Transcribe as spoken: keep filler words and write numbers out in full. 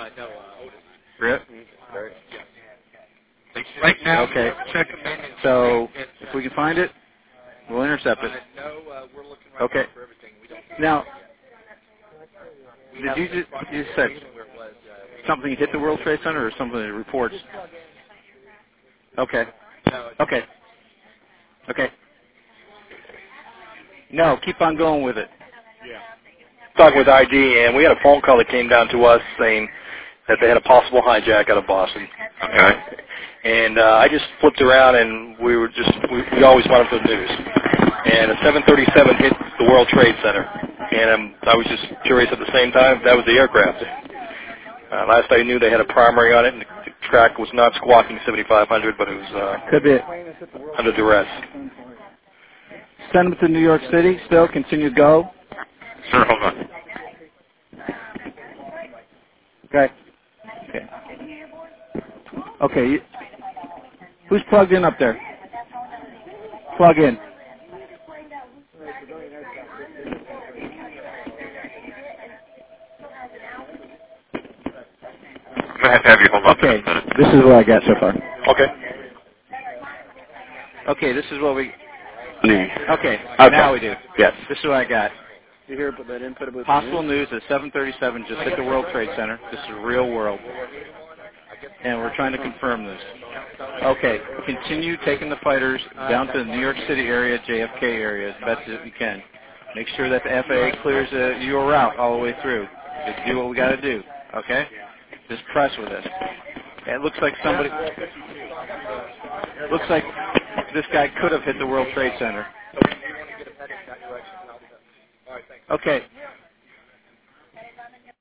Rip? Right. Right now, Okay. check them in. And So if we can find it, we'll intercept it. Okay. Now, did you just, you said something hit the World Trade Center or something that reports? Okay. Okay. Okay. No, keep on going with it. Talking with I D, and we had a phone call that came down to us saying that they had a possible hijack out of Boston. Okay. And uh, I just flipped around, and we were just, we, we always wanted the news. And a seven thirty-seven hit the World Trade Center. And um, I was just curious at the same time if that was the aircraft. Uh, last I knew, they had a primary on it, and the track was not squawking seventy-five hundred, but it was uh, Could be. under duress. Send them to New York City still. Continue to go. Sir, hold on. Okay. Okay. Okay. You, who's plugged in up there? Plug in. I'm going to have to have you hold on Okay. for a minute. This is what I got so far. Okay. Okay. This is what we. News. Okay. Okay. Now we do. Yes. This is what I got. You hear that input about Possible news at seven thirty-seven just hit the World Trade Center. This is real world. And we're trying to confirm this. Okay, continue taking the fighters down to the New York City area, J F K area as best as you can. Make sure that the F A A clears uh, your route all the way through. Just do what we got to do, okay? Just press with us. It looks like somebody, looks like this guy could have hit the World Trade Center. Okay.